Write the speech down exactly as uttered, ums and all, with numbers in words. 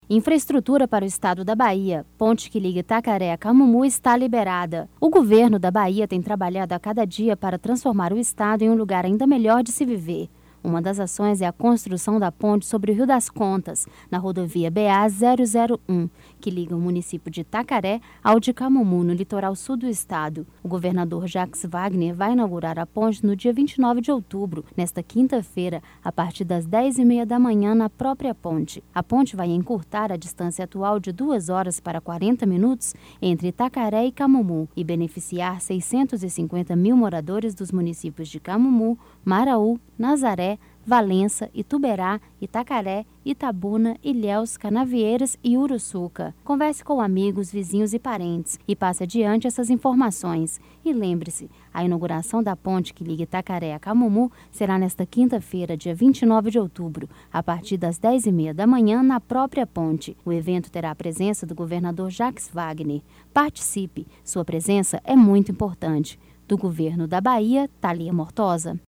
Infraestrutura para o estado da Bahia. Ponte que liga Itacaré a Camumu está liberada. O governo da Bahia tem trabalhado a cada dia para transformar o estado em um lugar ainda melhor de se viver. Uma das ações é a construção da ponte sobre o Rio das Contas, na rodovia B A zero zero um, que liga o município de Itacaré ao de Camumu, no litoral sul do estado. O governador Jacques Wagner vai inaugurar a ponte no dia vinte e nove de outubro, nesta quinta-feira, a partir das dez e meia da manhã, na própria ponte. A ponte vai encurtar a distância atual de duas horas para quarenta minutos entre Itacaré e Camumu e beneficiar seiscentos e cinquenta mil moradores dos municípios de Camumu, Maraú, Nazaré, Valença, Ituberá, Itacaré, Itabuna, Ilhéus, Canavieiras e Uruçuca. Converse com amigos, vizinhos e parentes e passe adiante essas informações. E lembre-se, a inauguração da ponte que liga Itacaré a Camumu será nesta quinta-feira, dia vinte e nove de outubro, a partir das dez e meia da manhã, na própria ponte. O evento terá a presença do governador Jacques Wagner. Participe, sua presença é muito importante. Do governo da Bahia, Thalia Mortosa.